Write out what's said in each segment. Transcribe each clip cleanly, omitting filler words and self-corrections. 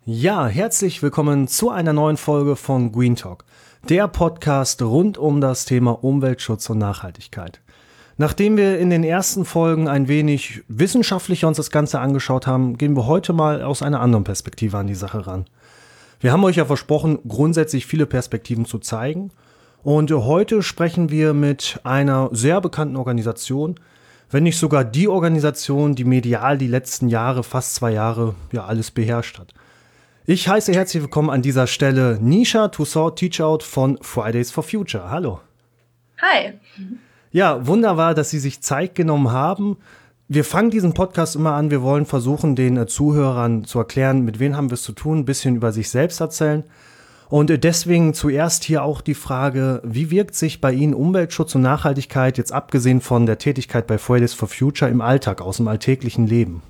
Ja, herzlich willkommen zu einer neuen Folge von Green Talk, der Podcast rund um das Thema Umweltschutz und Nachhaltigkeit. Nachdem wir in den ersten Folgen ein wenig wissenschaftlicher uns das Ganze angeschaut haben, gehen wir heute mal aus einer anderen Perspektive an die Sache ran. Wir haben euch ja versprochen, grundsätzlich viele Perspektiven zu zeigen. Und heute sprechen wir mit einer sehr bekannten Organisation, wenn nicht sogar die Organisation, die medial die letzten Jahre, fast 2 Jahre, ja alles beherrscht hat. Ich heiße herzlich willkommen an dieser Stelle Nisha Toussaint Teachout von Fridays for Future. Hallo. Hi. Ja, wunderbar, dass Sie sich Zeit genommen haben. Wir fangen diesen Podcast immer an. Wir wollen versuchen, den Zuhörern zu erklären, mit wem haben wir es zu tun, ein bisschen über sich selbst erzählen. Und deswegen zuerst hier auch die Frage, wie wirkt sich bei Ihnen Umweltschutz und Nachhaltigkeit, jetzt abgesehen von der Tätigkeit bei Fridays for Future, im Alltag, aus dem alltäglichen Leben?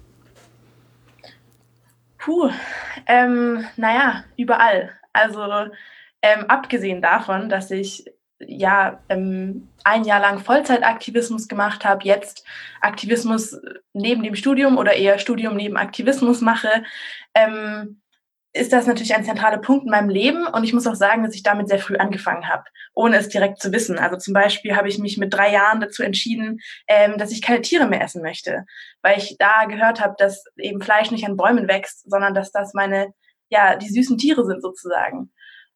Überall. Also abgesehen davon, dass ich ein Jahr lang Vollzeitaktivismus gemacht habe, jetzt Aktivismus neben dem Studium oder eher Studium neben Aktivismus mache, ist das natürlich ein zentraler Punkt in meinem Leben. Und ich muss auch sagen, dass ich damit sehr früh angefangen habe, ohne es direkt zu wissen. Also zum Beispiel habe ich mich mit 3 Jahren dazu entschieden, dass ich keine Tiere mehr essen möchte, weil ich da gehört habe, dass eben Fleisch nicht an Bäumen wächst, sondern dass das die süßen Tiere sind sozusagen.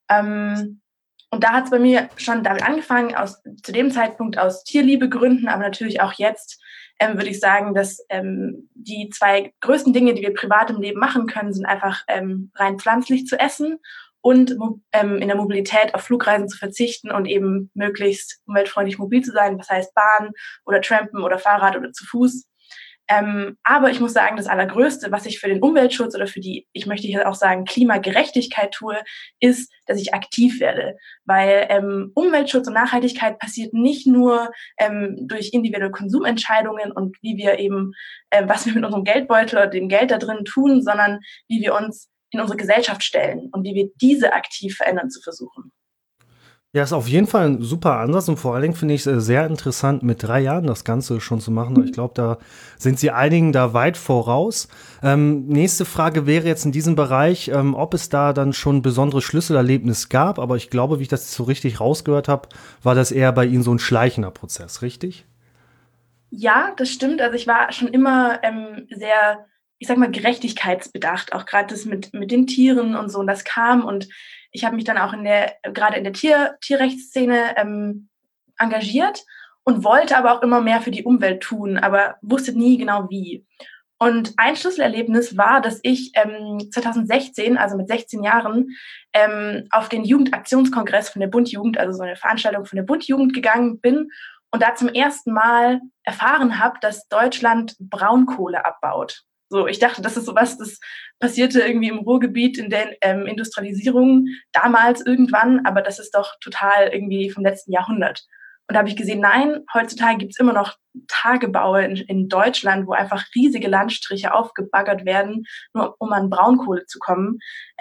Und da hat es bei mir schon damit angefangen, zu dem Zeitpunkt aus Tierliebegründen, aber natürlich auch jetzt, würde ich sagen, dass die 2 größten Dinge, die wir privat im Leben machen können, sind einfach rein pflanzlich zu essen und in der Mobilität auf Flugreisen zu verzichten und eben möglichst umweltfreundlich mobil zu sein. Das heißt Bahn oder Trampen oder Fahrrad oder zu Fuß. Aber ich muss sagen, das Allergrößte, was ich für den Umweltschutz oder für die, ich möchte hier auch sagen, Klimagerechtigkeit tue, ist, dass ich aktiv werde. Weil Umweltschutz und Nachhaltigkeit passiert nicht nur durch individuelle Konsumentscheidungen und wie wir eben, was wir mit unserem Geldbeutel oder dem Geld da drin tun, sondern wie wir uns in unsere Gesellschaft stellen und wie wir diese aktiv verändern zu versuchen. Ja, ist auf jeden Fall ein super Ansatz und vor allen Dingen finde ich es sehr interessant, mit 3 Jahren das Ganze schon zu machen. Ich glaube, da sind Sie einigen da weit voraus. Nächste Frage wäre jetzt in diesem Bereich, ob es da dann schon besondere Schlüsselerlebnis gab, aber ich glaube, wie ich das so richtig rausgehört habe, war das eher bei Ihnen so ein schleichender Prozess, richtig? Ja, das stimmt. Also ich war schon immer sehr, ich sag mal, gerechtigkeitsbedacht, auch gerade das mit den Tieren und so. Und das kam und ich habe mich dann auch gerade in der Tierrechtsszene engagiert und wollte aber auch immer mehr für die Umwelt tun, aber wusste nie genau wie. Und ein Schlüsselerlebnis war, dass ich 2016, also mit 16 Jahren, auf den Jugendaktionskongress von der Bund-Jugend, also so eine Veranstaltung von der Bund-Jugend gegangen bin und da zum ersten Mal erfahren habe, dass Deutschland Braunkohle abbaut. So, ich dachte, das ist sowas, das passierte irgendwie im Ruhrgebiet in der Industrialisierung damals irgendwann, aber das ist doch total irgendwie vom letzten Jahrhundert. Und da habe ich gesehen, nein, heutzutage gibt es immer noch Tagebaue in Deutschland, wo einfach riesige Landstriche aufgebaggert werden, nur um an Braunkohle zu kommen.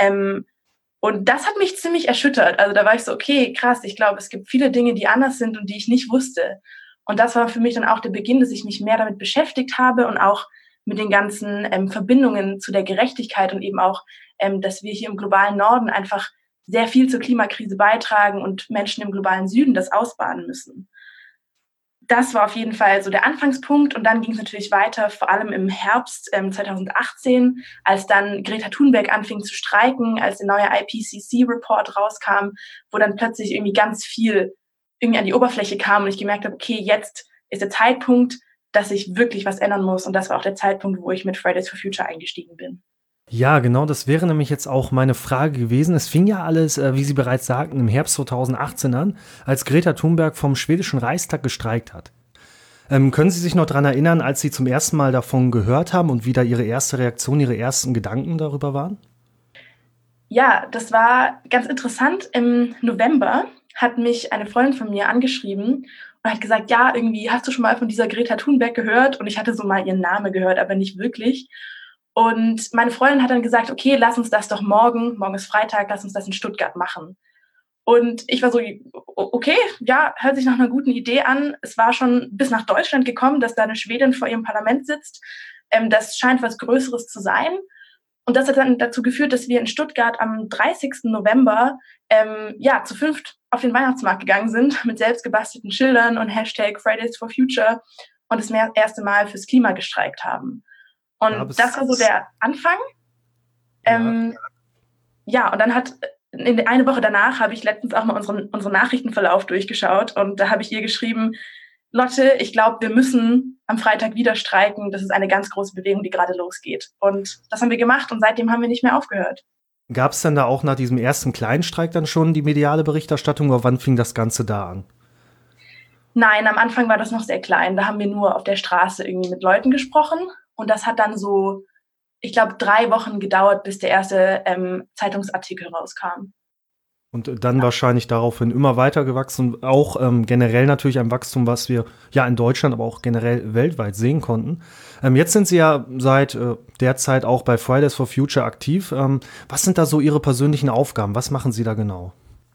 Und das hat mich ziemlich erschüttert. Also da war ich so, okay, krass, ich glaube, es gibt viele Dinge, die anders sind und die ich nicht wusste. Und das war für mich dann auch der Beginn, dass ich mich mehr damit beschäftigt habe und auch mit den ganzen Verbindungen zu der Gerechtigkeit und eben auch, dass wir hier im globalen Norden einfach sehr viel zur Klimakrise beitragen und Menschen im globalen Süden das ausbaden müssen. Das war auf jeden Fall so der Anfangspunkt und dann ging es natürlich weiter, vor allem im Herbst 2018, als dann Greta Thunberg anfing zu streiken, als der neue IPCC-Report rauskam, wo dann plötzlich irgendwie ganz viel irgendwie an die Oberfläche kam und ich gemerkt habe, okay, jetzt ist der Zeitpunkt, dass ich wirklich was ändern muss und das war auch der Zeitpunkt, wo ich mit Fridays for Future eingestiegen bin. Ja, genau, das wäre nämlich jetzt auch meine Frage gewesen. Es fing ja alles, wie Sie bereits sagten, im Herbst 2018 an, als Greta Thunberg vom schwedischen Reichstag gestreikt hat. Können Sie sich noch daran erinnern, als Sie zum ersten Mal davon gehört haben und wie da Ihre erste Reaktion, Ihre ersten Gedanken darüber waren? Ja, das war ganz interessant. Im November hat mich eine Freundin von mir angeschrieben und hat gesagt, ja, irgendwie hast du schon mal von dieser Greta Thunberg gehört? Und ich hatte so mal ihren Namen gehört, aber nicht wirklich. Und meine Freundin hat dann gesagt, okay, lass uns das doch morgen ist Freitag, lass uns das in Stuttgart machen. Und ich war so, okay, ja, hört sich nach einer guten Idee an. Es war schon bis nach Deutschland gekommen, dass da eine Schwedin vor ihrem Parlament sitzt. Das scheint was Größeres zu sein. Und das hat dann dazu geführt, dass wir in Stuttgart am 30. November zu 5 auf den Weihnachtsmarkt gegangen sind mit selbst gebastelten Schildern und Hashtag Fridays for Future und das erste Mal fürs Klima gestreikt haben. Und das war so der Anfang. Und dann eine Woche danach habe ich letztens auch mal unseren Nachrichtenverlauf durchgeschaut und da habe ich ihr geschrieben, Lotte, ich glaube, wir müssen am Freitag wieder streiken. Das ist eine ganz große Bewegung, die gerade losgeht. Und das haben wir gemacht und seitdem haben wir nicht mehr aufgehört. Gab es denn da auch nach diesem ersten kleinen Streik dann schon die mediale Berichterstattung oder wann fing das Ganze da an? Nein, am Anfang war das noch sehr klein. Da haben wir nur auf der Straße irgendwie mit Leuten gesprochen und das hat dann so, ich glaube, 3 Wochen gedauert, bis der erste Zeitungsartikel rauskam. Und dann wahrscheinlich daraufhin immer weiter gewachsen, auch generell natürlich ein Wachstum, was wir ja in Deutschland, aber auch generell weltweit sehen konnten. Jetzt sind Sie ja seit der Zeit auch bei Fridays for Future aktiv. Was sind da so Ihre persönlichen Aufgaben? Was machen Sie da genau?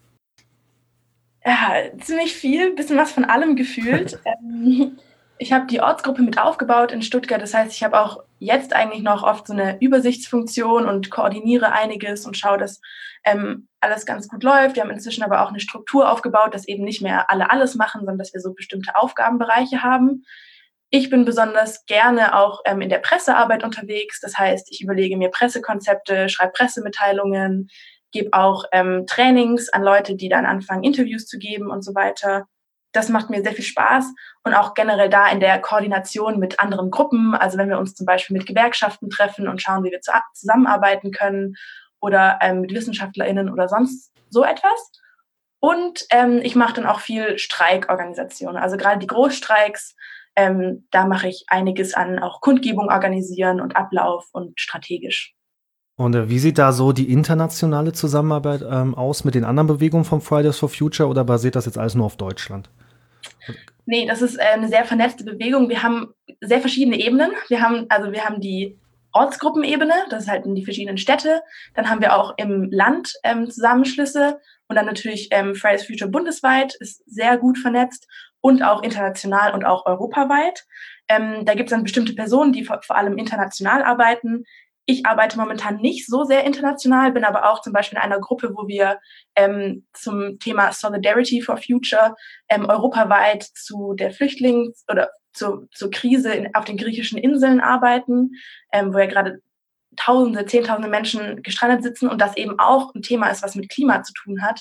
Ja, ziemlich viel, bisschen was von allem gefühlt. Ich habe die Ortsgruppe mit aufgebaut in Stuttgart. Das heißt, ich habe auch jetzt eigentlich noch oft so eine Übersichtsfunktion und koordiniere einiges und schaue, dass alles ganz gut läuft. Wir haben inzwischen aber auch eine Struktur aufgebaut, dass eben nicht mehr alle alles machen, sondern dass wir so bestimmte Aufgabenbereiche haben. Ich bin besonders gerne auch in der Pressearbeit unterwegs. Das heißt, ich überlege mir Pressekonzepte, schreibe Pressemitteilungen, gebe auch Trainings an Leute, die dann anfangen, Interviews zu geben und so weiter. Das macht mir sehr viel Spaß und auch generell da in der Koordination mit anderen Gruppen. Also wenn wir uns zum Beispiel mit Gewerkschaften treffen und schauen, wie wir zusammenarbeiten können oder mit WissenschaftlerInnen oder sonst so etwas. Und ich mache dann auch viel Streikorganisation. Also gerade die Großstreiks, da mache ich einiges an auch Kundgebung organisieren und Ablauf und strategisch. Und wie sieht da so die internationale Zusammenarbeit aus mit den anderen Bewegungen von Fridays for Future oder basiert das jetzt alles nur auf Deutschland? Nee, das ist eine sehr vernetzte Bewegung. Wir haben sehr verschiedene Ebenen. Wir haben die Ortsgruppenebene, das ist halt in die verschiedenen Städte. Dann haben wir auch im Land Zusammenschlüsse und dann natürlich Fridays for Future bundesweit ist sehr gut vernetzt und auch international und auch europaweit. Da gibt es dann bestimmte Personen, die vor allem international arbeiten. Ich arbeite momentan nicht so sehr international, bin aber auch zum Beispiel in einer Gruppe, wo wir zum Thema Solidarity for Future europaweit zu der oder zur Krise auf den griechischen Inseln arbeiten, wo ja gerade Zehntausende Menschen gestrandet sitzen und das eben auch ein Thema ist, was mit Klima zu tun hat.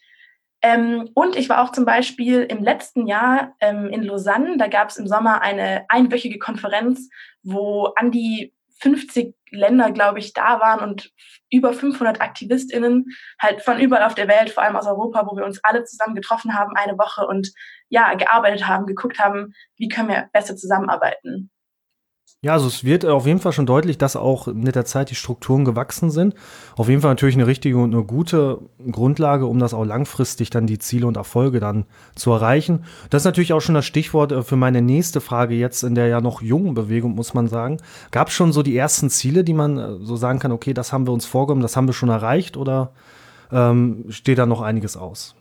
Und ich war auch zum Beispiel im letzten Jahr in Lausanne, da gab es im Sommer eine einwöchige Konferenz, wo an die 50 Länder, glaube ich, da waren und über 500 AktivistInnen halt von überall auf der Welt, vor allem aus Europa, wo wir uns alle zusammen getroffen haben, eine Woche und ja, gearbeitet haben, geguckt haben, wie können wir besser zusammenarbeiten. Ja, also es wird auf jeden Fall schon deutlich, dass auch mit der Zeit die Strukturen gewachsen sind. Auf jeden Fall natürlich eine richtige und eine gute Grundlage, um das auch langfristig dann die Ziele und Erfolge dann zu erreichen. Das ist natürlich auch schon das Stichwort für meine nächste Frage jetzt in der ja noch jungen Bewegung, muss man sagen. Gab es schon so die ersten Ziele, die man so sagen kann, okay, das haben wir uns vorgenommen, das haben wir schon erreicht oder steht da noch einiges aus?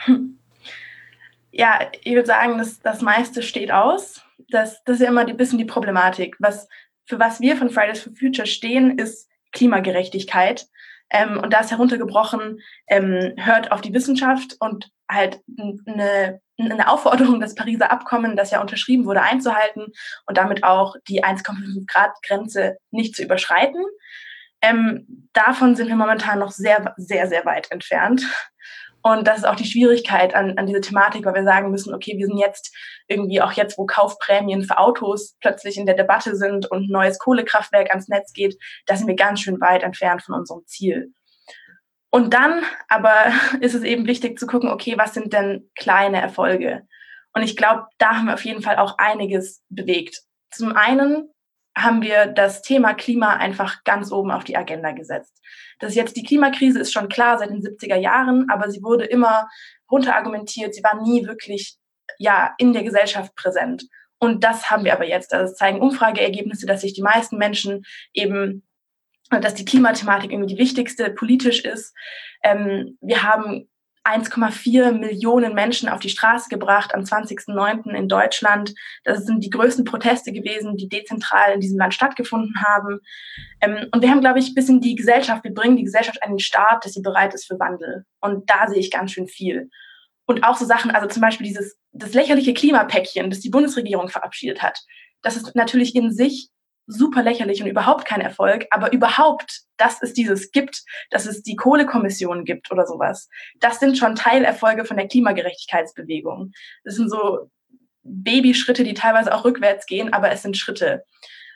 Ja, ich würde sagen, das meiste steht aus. Das ist ja immer ein bisschen die Problematik. Für was wir von Fridays for Future stehen, ist Klimagerechtigkeit. Und da ist heruntergebrochen, hört auf die Wissenschaft und halt eine Aufforderung, das Pariser Abkommen, das ja unterschrieben wurde, einzuhalten und damit auch die 1,5 Grad Grenze nicht zu überschreiten. Davon sind wir momentan noch sehr, sehr, sehr weit entfernt. Und das ist auch die Schwierigkeit an dieser Thematik, weil wir sagen müssen, okay, wir sind jetzt irgendwie auch jetzt, wo Kaufprämien für Autos plötzlich in der Debatte sind und ein neues Kohlekraftwerk ans Netz geht, da sind wir ganz schön weit entfernt von unserem Ziel. Und dann aber ist es eben wichtig zu gucken, okay, was sind denn kleine Erfolge? Und ich glaube, da haben wir auf jeden Fall auch einiges bewegt. Zum einen haben wir das Thema Klima einfach ganz oben auf die Agenda gesetzt. Das ist jetzt die Klimakrise ist schon klar seit den 70er Jahren, aber sie wurde immer runterargumentiert. Sie war nie wirklich in der Gesellschaft präsent. Und das haben wir aber jetzt. Also es zeigen Umfrageergebnisse, dass sich die meisten Menschen eben, dass die Klimathematik irgendwie die wichtigste politisch ist. Wir haben 1,4 Millionen Menschen auf die Straße gebracht am 20.09. in Deutschland. Das sind die größten Proteste gewesen, die dezentral in diesem Land stattgefunden haben. Und wir haben, glaube ich, bis in die Gesellschaft, wir bringen die Gesellschaft an den Start, dass sie bereit ist für Wandel. Und da sehe ich ganz schön viel. Und auch so Sachen, also zum Beispiel das lächerliche Klimapäckchen, das die Bundesregierung verabschiedet hat. Das ist natürlich in sich super lächerlich und überhaupt kein Erfolg, aber überhaupt, dass es dieses gibt, dass es die Kohlekommission gibt oder sowas, das sind schon Teilerfolge von der Klimagerechtigkeitsbewegung. Das sind so Babyschritte, die teilweise auch rückwärts gehen, aber es sind Schritte.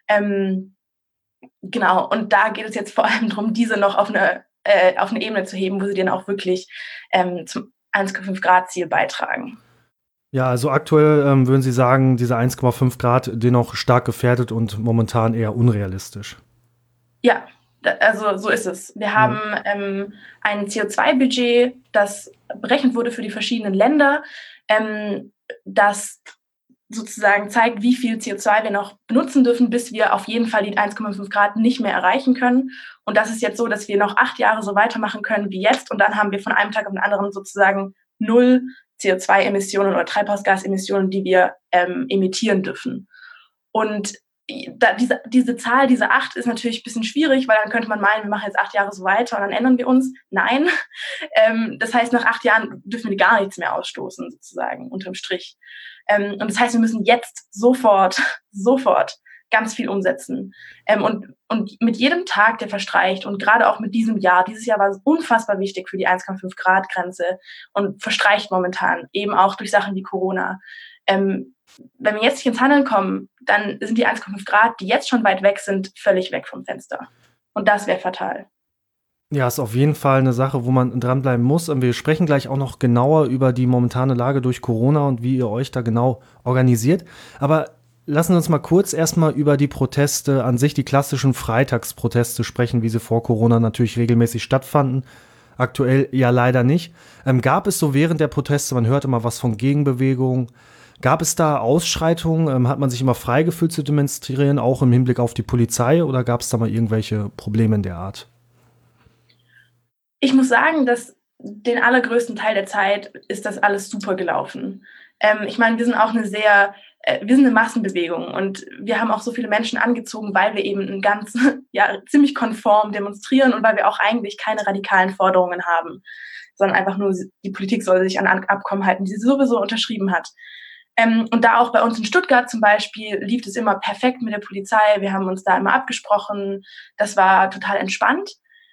Genau, und da geht es jetzt vor allem darum, diese noch auf eine Ebene zu heben, wo sie dann auch wirklich zum 1,5 Grad Ziel beitragen. Ja, also aktuell würden Sie sagen, diese 1,5 Grad dennoch stark gefährdet und momentan eher unrealistisch. Ja, also so ist es. Wir haben ein CO2-Budget, das berechnet wurde für die verschiedenen Länder, das sozusagen zeigt, wie viel CO2 wir noch benutzen dürfen, bis wir auf jeden Fall die 1,5 Grad nicht mehr erreichen können. Und das ist jetzt so, dass wir noch 8 Jahre so weitermachen können wie jetzt. Und dann haben wir von einem Tag auf den anderen sozusagen 0 CO2-Emissionen oder Treibhausgasemissionen, die wir emittieren dürfen. Und diese Zahl, diese 8, ist natürlich ein bisschen schwierig, weil dann könnte man meinen, wir machen jetzt 8 Jahre so weiter und dann ändern wir uns. Nein. Das heißt, nach 8 Jahren dürfen wir gar nichts mehr ausstoßen, sozusagen, unterm Strich. Und das heißt, wir müssen jetzt sofort ganz viel umsetzen. Und mit jedem Tag, der verstreicht, und gerade auch mit diesem Jahr, dieses Jahr war es unfassbar wichtig für die 1,5 Grad Grenze und verstreicht momentan, eben auch durch Sachen wie Corona. Wenn wir jetzt nicht ins Handeln kommen, dann sind die 1,5 Grad, die jetzt schon weit weg sind, völlig weg vom Fenster. Und das wäre fatal. Ja, ist auf jeden Fall eine Sache, wo man dranbleiben muss. Und wir sprechen gleich auch noch genauer über die momentane Lage durch Corona und wie ihr euch da genau organisiert. Aber lassen Sie uns mal kurz erstmal über die Proteste an sich, die klassischen Freitagsproteste sprechen, wie sie vor Corona natürlich regelmäßig stattfanden. Aktuell ja leider nicht. Gab es so während der Proteste, man hört immer was von Gegenbewegungen, gab es da Ausschreitungen? Hat man sich immer frei gefühlt zu demonstrieren, auch im Hinblick auf die Polizei, oder gab es da mal irgendwelche Probleme in der Art? Ich muss sagen, dass den allergrößten Teil der Zeit ist das alles super gelaufen. Ich meine, wir sind eine Massenbewegung und wir haben auch so viele Menschen angezogen, weil wir eben ziemlich konform demonstrieren und weil wir auch eigentlich keine radikalen Forderungen haben, sondern einfach nur, die Politik soll sich an Abkommen halten, die sie sowieso unterschrieben hat. Und da auch bei uns in Stuttgart zum Beispiel lief es immer perfekt mit der Polizei. Wir haben uns da immer abgesprochen. Das war total entspannt.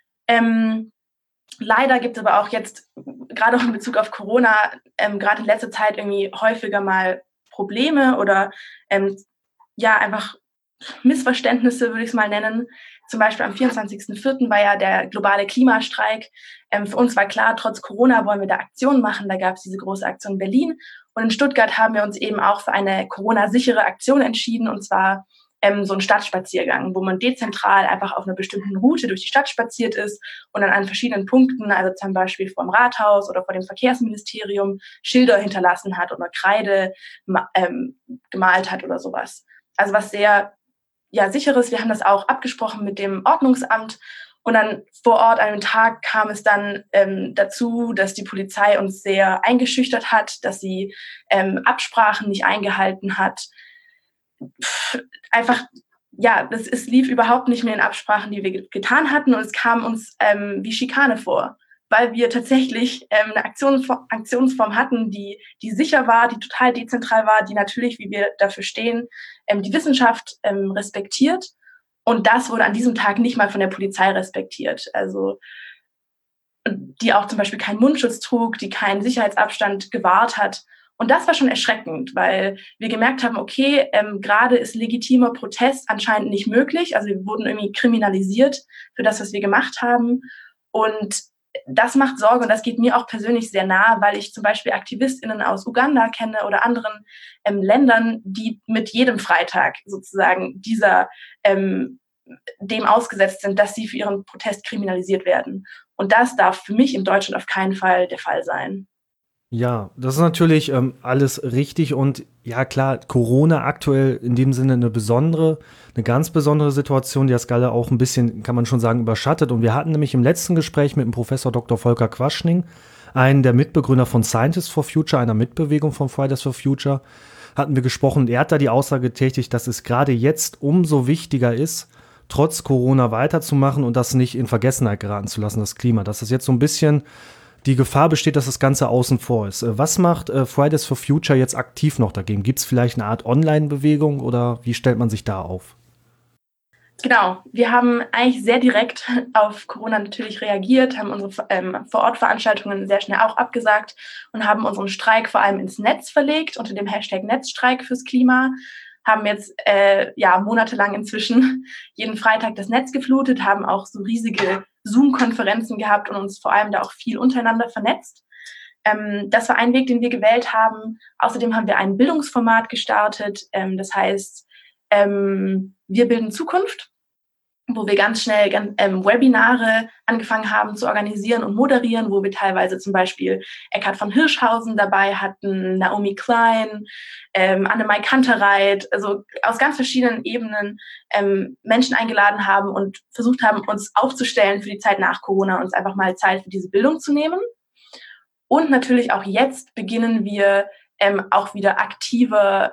Leider gibt es aber auch jetzt, gerade auch in Bezug auf Corona, gerade in letzter Zeit irgendwie häufiger mal Probleme oder einfach Missverständnisse, würde ich es mal nennen. Zum Beispiel am 24.04. war ja der globale Klimastreik. Für uns war klar, trotz Corona wollen wir da Aktionen machen. Da gab es diese große Aktion in Berlin. Und in Stuttgart haben wir uns eben auch für eine Corona-sichere Aktion entschieden, und zwar so ein Stadtspaziergang, wo man dezentral einfach auf einer bestimmten Route durch die Stadt spaziert ist und dann an verschiedenen Punkten, also zum Beispiel vor dem Rathaus oder vor dem Verkehrsministerium, Schilder hinterlassen hat oder Kreide gemalt hat oder sowas. Also was sehr sicheres. Wir haben das auch abgesprochen mit dem Ordnungsamt. Und dann vor Ort an einem Tag kam es dann dazu, dass die Polizei uns sehr eingeschüchtert hat, dass sie Absprachen nicht eingehalten hat. Es lief überhaupt nicht mehr in Absprachen, die wir getan hatten, und es kam uns wie Schikane vor, weil wir tatsächlich eine Aktionsform hatten, die sicher war, die total dezentral war, die natürlich, wie wir dafür stehen, die Wissenschaft respektiert. Und das wurde an diesem Tag nicht mal von der Polizei respektiert. Also die auch zum Beispiel keinen Mundschutz trug, die keinen Sicherheitsabstand gewahrt hat. Und das war schon erschreckend, weil wir gemerkt haben, okay, gerade ist legitimer Protest anscheinend nicht möglich. Also wir wurden irgendwie kriminalisiert für das, was wir gemacht haben. Und das macht Sorge, und das geht mir auch persönlich sehr nah, weil ich zum Beispiel AktivistInnen aus Uganda kenne oder anderen Ländern, die mit jedem Freitag sozusagen dem ausgesetzt sind, dass sie für ihren Protest kriminalisiert werden. Und das darf für mich in Deutschland auf keinen Fall der Fall sein. Ja, das ist natürlich alles richtig, und ja klar, Corona aktuell in dem Sinne eine ganz besondere Situation, die das Ganze auch ein bisschen, kann man schon sagen, überschattet. Und wir hatten nämlich im letzten Gespräch mit dem Professor Dr. Volker Quaschning einen der Mitbegründer von Scientists for Future, einer Mitbewegung von Fridays for Future, hatten wir gesprochen. Und er hat da die Aussage getätigt, dass es gerade jetzt umso wichtiger ist, trotz Corona weiterzumachen und das nicht in Vergessenheit geraten zu lassen, das Klima. Dass es jetzt so ein bisschen die Gefahr besteht, dass das Ganze außen vor ist. Was macht Fridays for Future jetzt aktiv noch dagegen? Gibt es vielleicht eine Art Online-Bewegung oder wie stellt man sich da auf? Genau, wir haben eigentlich sehr direkt auf Corona natürlich reagiert, haben unsere Vor-Ort-Veranstaltungen sehr schnell auch abgesagt und haben unseren Streik vor allem ins Netz verlegt unter dem Hashtag Netzstreik fürs Klima. Haben jetzt monatelang inzwischen jeden Freitag das Netz geflutet, haben auch so riesige Zoom-Konferenzen gehabt und uns vor allem da auch viel untereinander vernetzt. Das war ein Weg, den wir gewählt haben. Außerdem haben wir ein Bildungsformat gestartet. Das heißt, wir bilden Zukunft, wo wir ganz schnell Webinare angefangen haben zu organisieren und moderieren, wo wir teilweise zum Beispiel Eckhard von Hirschhausen dabei hatten, Naomi Klein, Annemai Kantereit, also aus ganz verschiedenen Ebenen Menschen eingeladen haben und versucht haben, uns aufzustellen für die Zeit nach Corona, uns einfach mal Zeit für diese Bildung zu nehmen. Und natürlich auch jetzt beginnen wir auch wieder aktiver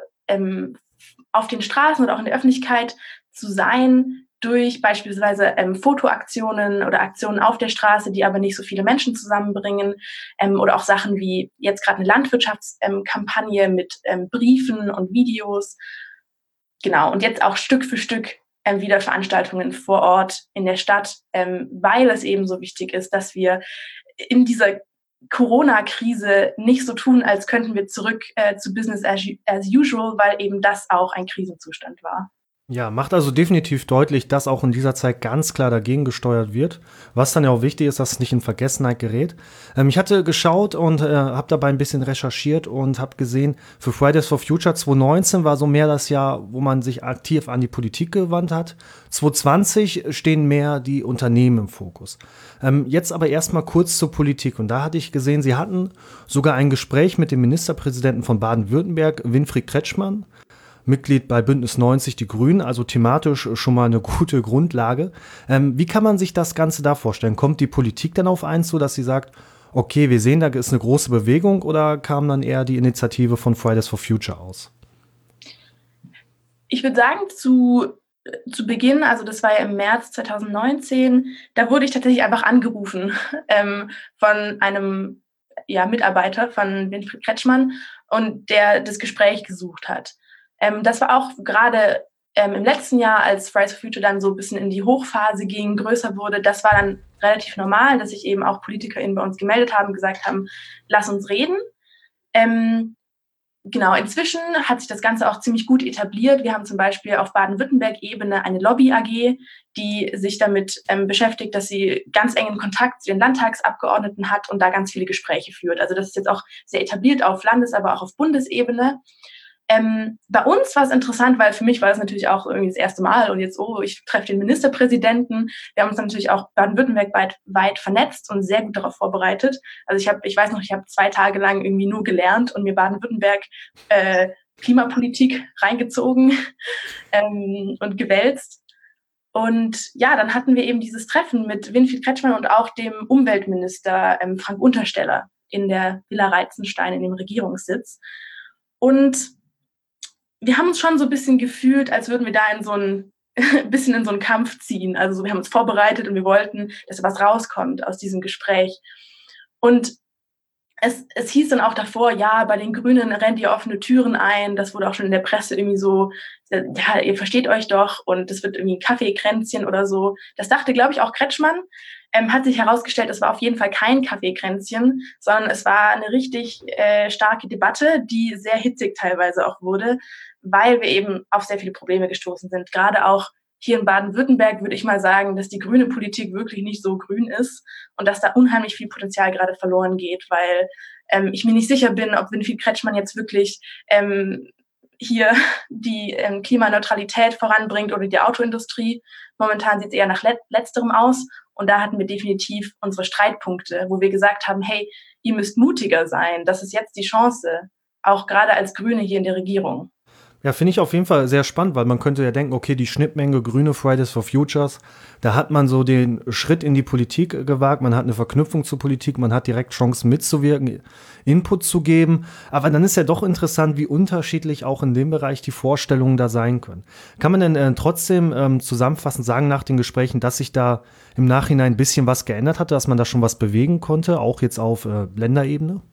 auf den Straßen oder auch in der Öffentlichkeit zu sein, durch beispielsweise Fotoaktionen oder Aktionen auf der Straße, die aber nicht so viele Menschen zusammenbringen, oder auch Sachen wie jetzt gerade eine Landwirtschaftskampagne mit Briefen und Videos. Genau, und jetzt auch Stück für Stück wieder Veranstaltungen vor Ort in der Stadt, weil es eben so wichtig ist, dass wir in dieser Corona-Krise nicht so tun, als könnten wir zurück zu Business as usual, weil eben das auch ein Krisenzustand war. Ja, macht also definitiv deutlich, dass auch in dieser Zeit ganz klar dagegen gesteuert wird. Was dann ja auch wichtig ist, dass es nicht in Vergessenheit gerät. Ich hatte geschaut und habe dabei ein bisschen recherchiert und habe gesehen, für Fridays for Future 2019 war so mehr das Jahr, wo man sich aktiv an die Politik gewandt hat. 2020 stehen mehr die Unternehmen im Fokus. Jetzt aber erstmal kurz zur Politik. Und da hatte ich gesehen, Sie hatten sogar ein Gespräch mit dem Ministerpräsidenten von Baden-Württemberg, Winfried Kretschmann. Mitglied bei Bündnis 90 Die Grünen, also thematisch schon mal eine gute Grundlage. Wie kann man sich das Ganze da vorstellen? Kommt die Politik dann auf einen zu, dass sie sagt, okay, wir sehen, da ist eine große Bewegung, oder kam dann eher die Initiative von Fridays for Future aus? Ich würde sagen, zu Beginn, also das war ja im März 2019, da wurde ich tatsächlich einfach angerufen von einem Mitarbeiter von Winfried Kretschmann und der das Gespräch gesucht hat. Das war auch gerade im letzten Jahr, als Fridays for Future dann so ein bisschen in die Hochphase ging, größer wurde. Das war dann relativ normal, dass sich eben auch PolitikerInnen bei uns gemeldet haben, gesagt haben, lass uns reden. Genau, inzwischen hat sich das Ganze auch ziemlich gut etabliert. Wir haben zum Beispiel auf Baden-Württemberg-Ebene eine Lobby-AG, die sich damit beschäftigt, dass sie ganz engen Kontakt zu den Landtagsabgeordneten hat und da ganz viele Gespräche führt. Also das ist jetzt auch sehr etabliert auf Landes-, aber auch auf Bundesebene. Bei uns war es interessant, weil für mich war es natürlich auch irgendwie das erste Mal und jetzt, ich treffe den Ministerpräsidenten. Wir haben uns natürlich auch Baden-Württemberg weit vernetzt und sehr gut darauf vorbereitet. Also ich weiß noch, ich habe 2 Tage lang irgendwie nur gelernt und mir Baden-Württemberg Klimapolitik reingezogen und gewälzt. Und ja, dann hatten wir eben dieses Treffen mit Winfried Kretschmann und auch dem Umweltminister Frank Untersteller in der Villa Reitzenstein in dem Regierungssitz. Und wir haben uns schon so ein bisschen gefühlt, als würden wir da in so einen Kampf ziehen. Also so, wir haben uns vorbereitet und wir wollten, dass was rauskommt aus diesem Gespräch. Und es hieß dann auch davor, ja, bei den Grünen rennt ihr offene Türen ein. Das wurde auch schon in der Presse irgendwie so, ja, ihr versteht euch doch und das wird irgendwie ein Kaffeekränzchen oder so. Das dachte, glaube ich, auch Kretschmann. Hat sich herausgestellt, es war auf jeden Fall kein Kaffeekränzchen, sondern es war eine richtig starke Debatte, die sehr hitzig teilweise auch wurde, weil wir eben auf sehr viele Probleme gestoßen sind. Gerade auch hier in Baden-Württemberg würde ich mal sagen, dass die grüne Politik wirklich nicht so grün ist und dass da unheimlich viel Potenzial gerade verloren geht, weil ich mir nicht sicher bin, ob Winfried Kretschmann jetzt wirklich hier die Klimaneutralität voranbringt oder die Autoindustrie. Momentan sieht es eher nach Letzterem aus. Und da hatten wir definitiv unsere Streitpunkte, wo wir gesagt haben, hey, ihr müsst mutiger sein. Das ist jetzt die Chance, auch gerade als Grüne hier in der Regierung. Ja, finde ich auf jeden Fall sehr spannend, weil man könnte ja denken, okay, die Schnittmenge Grüne, Fridays for Futures, da hat man so den Schritt in die Politik gewagt, man hat eine Verknüpfung zur Politik, man hat direkt Chancen mitzuwirken, Input zu geben. Aber dann ist ja doch interessant, wie unterschiedlich auch in dem Bereich die Vorstellungen da sein können. Kann man denn trotzdem zusammenfassend sagen nach den Gesprächen, dass sich da im Nachhinein ein bisschen was geändert hat, dass man da schon was bewegen konnte, auch jetzt auf Länderebene?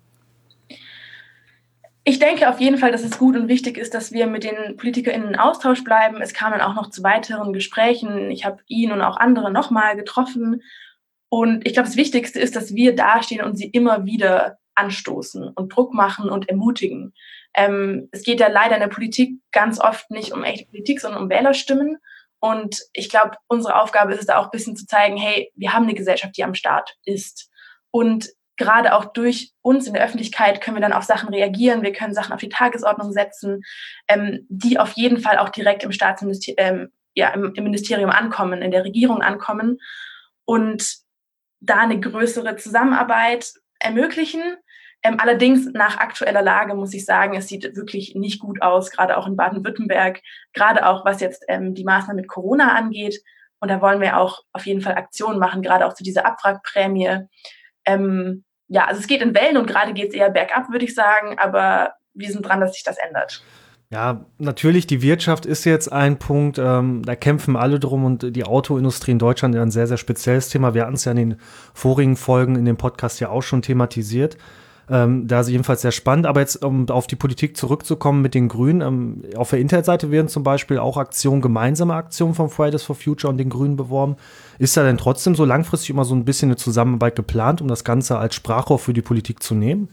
Ich denke auf jeden Fall, dass es gut und wichtig ist, dass wir mit den PolitikerInnen in Austausch bleiben. Es kam dann auch noch zu weiteren Gesprächen. Ich habe ihn und auch andere nochmal getroffen. Und ich glaube, das Wichtigste ist, dass wir dastehen und sie immer wieder anstoßen und Druck machen und ermutigen. Es geht ja leider in der Politik ganz oft nicht um echte Politik, sondern um Wählerstimmen. Und ich glaube, unsere Aufgabe ist es da auch ein bisschen zu zeigen, hey, wir haben eine Gesellschaft, die am Start ist. Und gerade auch durch uns in der Öffentlichkeit können wir dann auf Sachen reagieren, wir können Sachen auf die Tagesordnung setzen, die auf jeden Fall auch direkt im Staatsministerium, im Ministerium ankommen, in der Regierung ankommen und da eine größere Zusammenarbeit ermöglichen. Allerdings nach aktueller Lage muss ich sagen, es sieht wirklich nicht gut aus, gerade auch in Baden-Württemberg, gerade auch was jetzt die Maßnahmen mit Corona angeht. Und da wollen wir auch auf jeden Fall Aktionen machen, gerade auch zu dieser Abwrackprämie. Also es geht in Wellen und gerade geht es eher bergab, würde ich sagen, aber wir sind dran, dass sich das ändert. Ja, natürlich, die Wirtschaft ist jetzt ein Punkt, da kämpfen alle drum und die Autoindustrie in Deutschland ist ein sehr, sehr spezielles Thema. Wir hatten es ja in den vorigen Folgen in dem Podcast ja auch schon thematisiert. Da ist jedenfalls sehr spannend. Aber jetzt, um auf die Politik zurückzukommen mit den Grünen, auf der Internetseite werden zum Beispiel auch gemeinsame Aktionen von Fridays for Future und den Grünen beworben. Ist da denn trotzdem so langfristig immer so ein bisschen eine Zusammenarbeit geplant, um das Ganze als Sprachrohr für die Politik zu nehmen?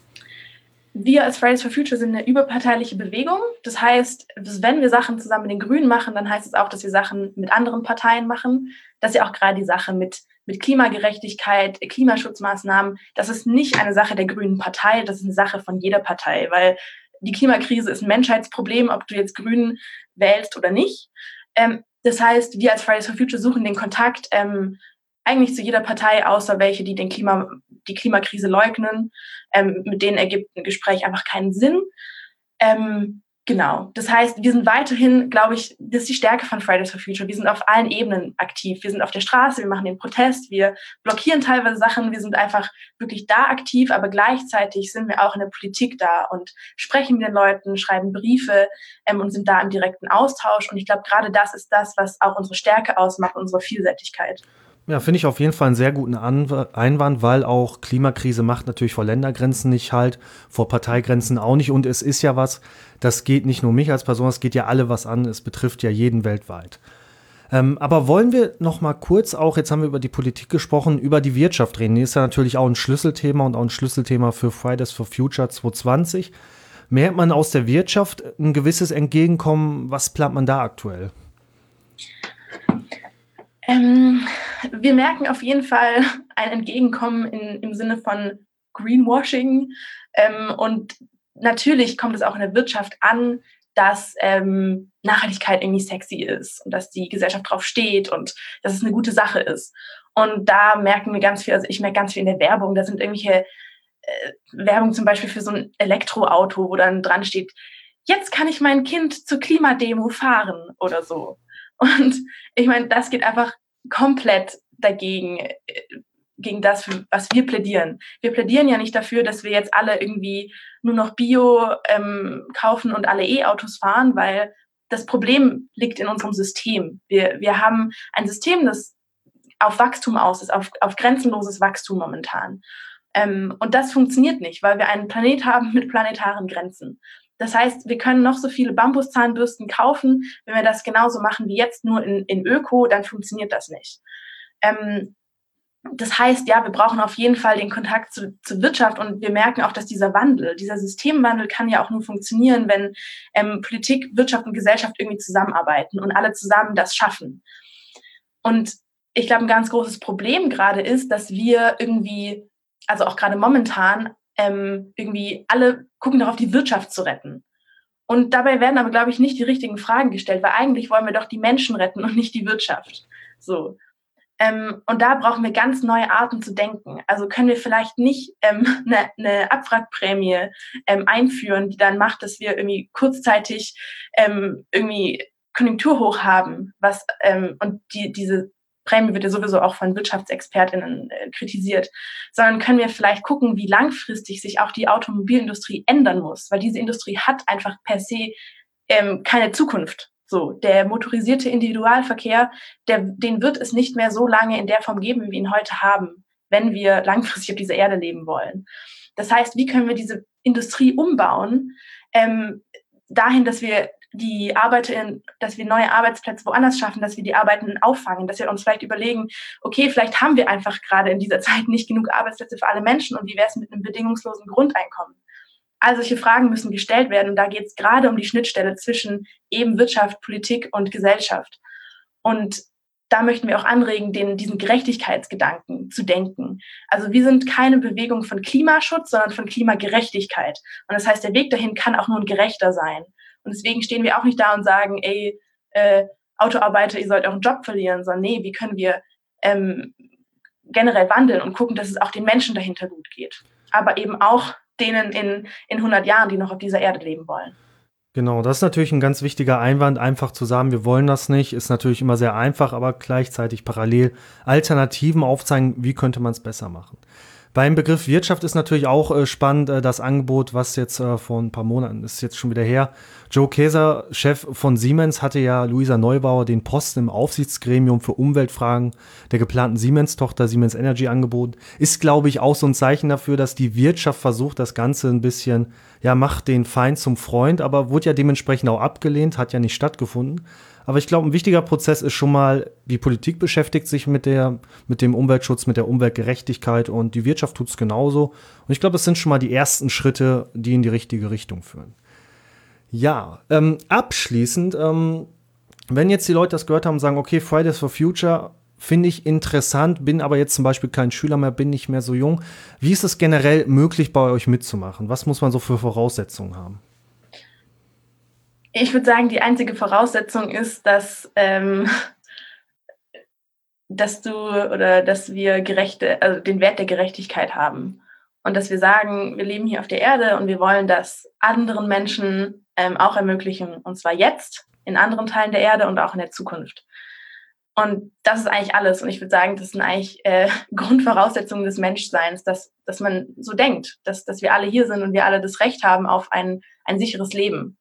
Wir als Fridays for Future sind eine überparteiliche Bewegung. Das heißt, wenn wir Sachen zusammen mit den Grünen machen, dann heißt es auch, dass wir Sachen mit anderen Parteien machen. Das ist ja auch gerade die Sache mit Klimagerechtigkeit, Klimaschutzmaßnahmen. Das ist nicht eine Sache der Grünen Partei, das ist eine Sache von jeder Partei, weil die Klimakrise ist ein Menschheitsproblem, ob du jetzt Grünen wählst oder nicht. Das heißt, wir als Fridays for Future suchen den Kontakt eigentlich zu jeder Partei, außer welche, die die Klimakrise leugnen. Mit denen ergibt ein Gespräch einfach keinen Sinn. Genau. Das heißt, wir sind weiterhin, glaube ich, das ist die Stärke von Fridays for Future. Wir sind auf allen Ebenen aktiv. Wir sind auf der Straße, wir machen den Protest, wir blockieren teilweise Sachen, wir sind einfach wirklich da aktiv, aber gleichzeitig sind wir auch in der Politik da und sprechen mit den Leuten, schreiben Briefe und sind da im direkten Austausch. Und ich glaube, gerade das ist das, was auch unsere Stärke ausmacht, unsere Vielseitigkeit. Ja, finde ich auf jeden Fall einen sehr guten Einwand, weil auch Klimakrise macht natürlich vor Ländergrenzen nicht halt, vor Parteigrenzen auch nicht. Und es ist ja was, das geht nicht nur mich als Person, es geht ja alle was an, es betrifft ja jeden weltweit. Aber wollen wir noch mal kurz auch, jetzt haben wir über die Politik gesprochen, über die Wirtschaft reden. Die ist ja natürlich auch ein Schlüsselthema und auch ein Schlüsselthema für Fridays for Future 2020. Merkt man aus der Wirtschaft ein gewisses Entgegenkommen? Was plant man da aktuell? Wir merken auf jeden Fall ein Entgegenkommen im Sinne von Greenwashing. Und natürlich kommt es auch in der Wirtschaft an, dass Nachhaltigkeit irgendwie sexy ist und dass die Gesellschaft drauf steht und dass es eine gute Sache ist. Und da merken wir ganz viel, also ich merke ganz viel in der Werbung, da sind irgendwelche Werbung zum Beispiel für so ein Elektroauto, wo dann dran steht, jetzt kann ich mein Kind zur Klimademo fahren oder so. Und ich meine, das geht einfach komplett dagegen, gegen das, was wir plädieren. Wir plädieren ja nicht dafür, dass wir jetzt alle irgendwie nur noch Bio kaufen und alle E-Autos fahren, weil das Problem liegt in unserem System. Wir haben ein System, das auf Wachstum aus ist, auf grenzenloses Wachstum momentan. Und das funktioniert nicht, weil wir einen Planet haben mit planetaren Grenzen. Das heißt, wir können noch so viele Bambuszahnbürsten kaufen. Wenn wir das genauso machen wie jetzt, nur in Öko, dann funktioniert das nicht. Das heißt, ja, wir brauchen auf jeden Fall den Kontakt zur Wirtschaft und wir merken auch, dass dieser Systemwandel kann ja auch nur funktionieren, wenn Politik, Wirtschaft und Gesellschaft irgendwie zusammenarbeiten und alle zusammen das schaffen. Und ich glaube, ein ganz großes Problem gerade ist, dass wir irgendwie, also auch gerade momentan, irgendwie alle gucken darauf, die Wirtschaft zu retten. Und dabei werden aber, glaube ich, nicht die richtigen Fragen gestellt, weil eigentlich wollen wir doch die Menschen retten und nicht die Wirtschaft. So. Und da brauchen wir ganz neue Arten zu denken. Also können wir vielleicht nicht eine Abwrackprämie einführen, die dann macht, dass wir irgendwie kurzzeitig irgendwie Konjunkturhoch haben, und diese Prämie wird ja sowieso auch von WirtschaftsexpertInnen kritisiert, sondern können wir vielleicht gucken, wie langfristig sich auch die Automobilindustrie ändern muss, weil diese Industrie hat einfach per se keine Zukunft. So, der motorisierte Individualverkehr, den wird es nicht mehr so lange in der Form geben, wie wir ihn heute haben, wenn wir langfristig auf dieser Erde leben wollen. Das heißt, wie können wir diese Industrie umbauen, dahin, dass wir dass wir neue Arbeitsplätze woanders schaffen, dass wir die Arbeitenden auffangen, dass wir uns vielleicht überlegen, okay, vielleicht haben wir einfach gerade in dieser Zeit nicht genug Arbeitsplätze für alle Menschen und wie wäre es mit einem bedingungslosen Grundeinkommen? All solche Fragen müssen gestellt werden und da geht es gerade um die Schnittstelle zwischen eben Wirtschaft, Politik und Gesellschaft. Und da möchten wir auch anregen, diesen Gerechtigkeitsgedanken zu denken. Also wir sind keine Bewegung von Klimaschutz, sondern von Klimagerechtigkeit. Und das heißt, der Weg dahin kann auch nur ein gerechter sein. Und deswegen stehen wir auch nicht da und sagen, ey, Autoarbeiter, ihr sollt euren Job verlieren, sondern nee, wie können wir generell wandeln und gucken, dass es auch den Menschen dahinter gut geht. Aber eben auch denen in 100 Jahren, die noch auf dieser Erde leben wollen. Genau, das ist natürlich ein ganz wichtiger Einwand, einfach zu sagen, wir wollen das nicht, ist natürlich immer sehr einfach, aber gleichzeitig parallel Alternativen aufzeigen, wie könnte man es besser machen. Beim Begriff Wirtschaft ist natürlich auch spannend das Angebot, was jetzt vor ein paar Monaten, ist jetzt schon wieder her, Joe Kaeser, Chef von Siemens, hatte ja Luisa Neubauer den Posten im Aufsichtsgremium für Umweltfragen der geplanten Siemens-Tochter Siemens Energy angeboten. Ist, glaube ich, auch so ein Zeichen dafür, dass die Wirtschaft versucht, das Ganze ein bisschen, ja, macht den Feind zum Freund, aber wurde ja dementsprechend auch abgelehnt, hat ja nicht stattgefunden. Aber ich glaube, ein wichtiger Prozess ist schon mal, die Politik beschäftigt sich mit dem Umweltschutz, mit der Umweltgerechtigkeit und die Wirtschaft tut es genauso. Und ich glaube, es sind schon mal die ersten Schritte, die in die richtige Richtung führen. Ja, abschließend, wenn jetzt die Leute das gehört haben und sagen, okay, Fridays for Future finde ich interessant, bin aber jetzt zum Beispiel kein Schüler mehr, bin nicht mehr so jung. Wie ist es generell möglich, bei euch mitzumachen? Was muss man so für Voraussetzungen haben? Ich würde sagen, die einzige Voraussetzung ist, dass wir den Wert der Gerechtigkeit haben. Und dass wir sagen, wir leben hier auf der Erde und wir wollen das anderen Menschen auch ermöglichen. Und zwar jetzt, in anderen Teilen der Erde und auch in der Zukunft. Und das ist eigentlich alles. Und ich würde sagen, das sind eigentlich Grundvoraussetzungen des Menschseins, dass man so denkt, dass wir alle hier sind und wir alle das Recht haben auf ein sicheres Leben.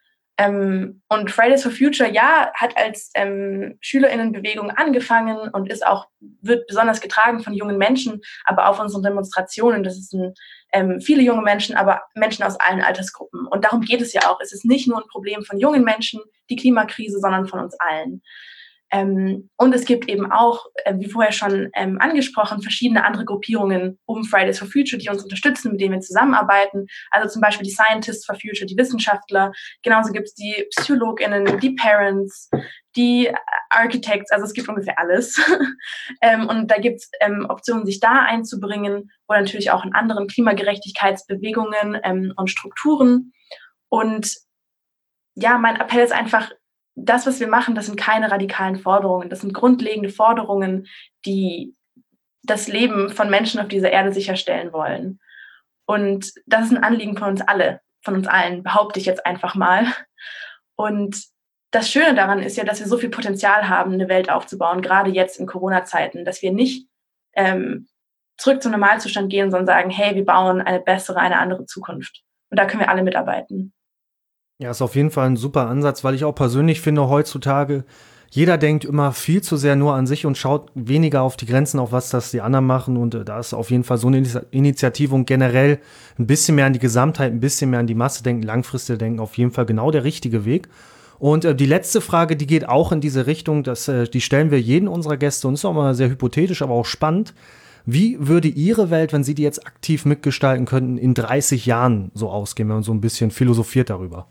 Und Fridays for Future, ja, hat als SchülerInnenbewegung angefangen und wird besonders getragen von jungen Menschen, aber auf unseren Demonstrationen, das sind viele junge Menschen, aber Menschen aus allen Altersgruppen. Und darum geht es ja auch. Es ist nicht nur ein Problem von jungen Menschen, die Klimakrise, sondern von uns allen. Und es gibt eben auch, wie vorher schon angesprochen, verschiedene andere Gruppierungen um Fridays for Future, die uns unterstützen, mit denen wir zusammenarbeiten. Also zum Beispiel die Scientists for Future, die Wissenschaftler. Genauso gibt es die PsychologInnen, die Parents, die Architects. Also es gibt ungefähr alles. Und da gibt es Optionen, sich da einzubringen oder natürlich auch in anderen Klimagerechtigkeitsbewegungen und Strukturen. Und ja, mein Appell ist einfach, das, was wir machen, das sind keine radikalen Forderungen. Das sind grundlegende Forderungen, die das Leben von Menschen auf dieser Erde sicherstellen wollen. Und das ist ein Anliegen von uns allen, behaupte ich jetzt einfach mal. Und das Schöne daran ist ja, dass wir so viel Potenzial haben, eine Welt aufzubauen, gerade jetzt in Corona-Zeiten, dass wir nicht zurück zum Normalzustand gehen, sondern sagen, hey, wir bauen eine bessere, eine andere Zukunft. Und da können wir alle mitarbeiten. Ja, ist auf jeden Fall ein super Ansatz, weil ich auch persönlich finde, heutzutage, jeder denkt immer viel zu sehr nur an sich und schaut weniger auf die Grenzen, auf was das die anderen machen. Und da ist auf jeden Fall so eine Initiative und generell ein bisschen mehr an die Gesamtheit, ein bisschen mehr an die Masse denken, langfristig denken, auf jeden Fall genau der richtige Weg. Und die letzte Frage, die geht auch in diese Richtung, die stellen wir jedem unserer Gäste und ist auch mal sehr hypothetisch, aber auch spannend. Wie würde Ihre Welt, wenn Sie die jetzt aktiv mitgestalten könnten, in 30 Jahren so ausgehen, wenn man so ein bisschen philosophiert darüber?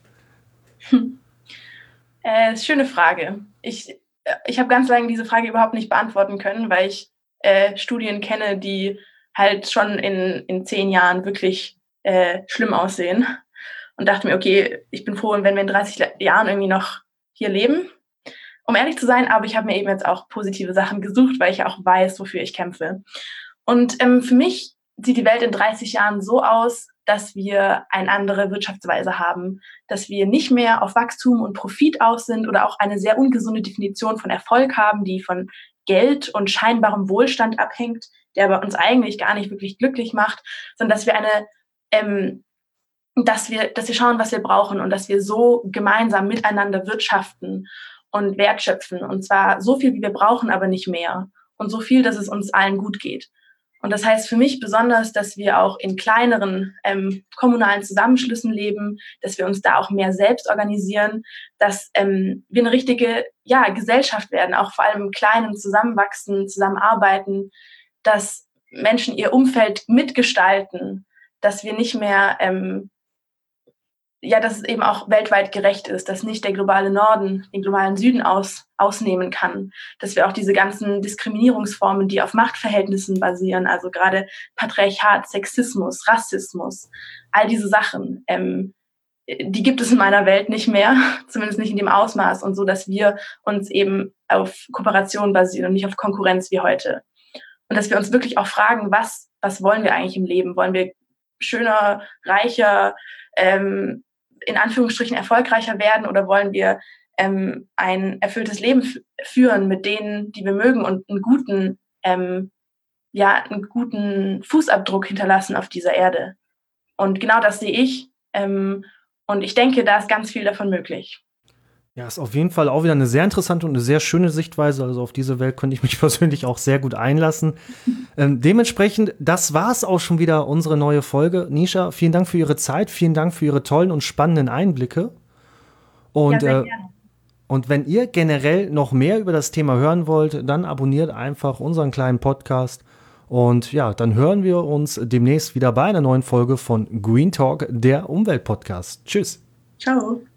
Schöne Frage. Ich habe ganz lange diese Frage überhaupt nicht beantworten können, weil ich Studien kenne, die halt schon in 10 Jahren wirklich schlimm aussehen. Und dachte mir, okay, ich bin froh, wenn wir in 30 Jahren irgendwie noch hier leben. um ehrlich zu sein, aber ich habe mir eben jetzt auch positive Sachen gesucht, weil ich auch weiß, wofür ich kämpfe. Und für mich sieht die Welt in 30 Jahren so aus, dass wir eine andere Wirtschaftsweise haben, dass wir nicht mehr auf Wachstum und Profit aus sind oder auch eine sehr ungesunde Definition von Erfolg haben, die von Geld und scheinbarem Wohlstand abhängt, der aber uns eigentlich gar nicht wirklich glücklich macht, sondern dass wir dass wir schauen, was wir brauchen und dass wir so gemeinsam miteinander wirtschaften und wertschöpfen. Und zwar so viel, wie wir brauchen, aber nicht mehr. Und so viel, dass es uns allen gut geht. Und das heißt für mich besonders, dass wir auch in kleineren kommunalen Zusammenschlüssen leben, dass wir uns da auch mehr selbst organisieren, dass wir eine richtige Gesellschaft werden, auch vor allem im Kleinen zusammenwachsen, zusammenarbeiten, dass Menschen ihr Umfeld mitgestalten, dass wir nicht mehr, dass es eben auch weltweit gerecht ist, dass nicht der globale Norden den globalen Süden ausnehmen kann, dass wir auch diese ganzen Diskriminierungsformen, die auf Machtverhältnissen basieren, also gerade Patriarchat, Sexismus, Rassismus, all diese Sachen, die gibt es in meiner Welt nicht mehr, zumindest nicht in dem Ausmaß und so, dass wir uns eben auf Kooperation basieren und nicht auf Konkurrenz wie heute. Und dass wir uns wirklich auch fragen, was wollen wir eigentlich im Leben? Wollen wir schöner, reicher, in Anführungsstrichen erfolgreicher werden oder wollen wir ein erfülltes Leben führen mit denen, die wir mögen und einen guten Fußabdruck hinterlassen auf dieser Erde? Und genau das sehe ich. Und ich denke, da ist ganz viel davon möglich. Ja, ist auf jeden Fall auch wieder eine sehr interessante und eine sehr schöne Sichtweise. Also auf diese Welt könnte ich mich persönlich auch sehr gut einlassen. Dementsprechend, das war's auch schon wieder, unsere neue Folge. Nisha, vielen Dank für Ihre Zeit, vielen Dank für Ihre tollen und spannenden Einblicke. Und, sehr gerne. Und wenn ihr generell noch mehr über das Thema hören wollt, dann abonniert einfach unseren kleinen Podcast. Und ja, dann hören wir uns demnächst wieder bei einer neuen Folge von Green Talk, der Umweltpodcast. Tschüss. Ciao.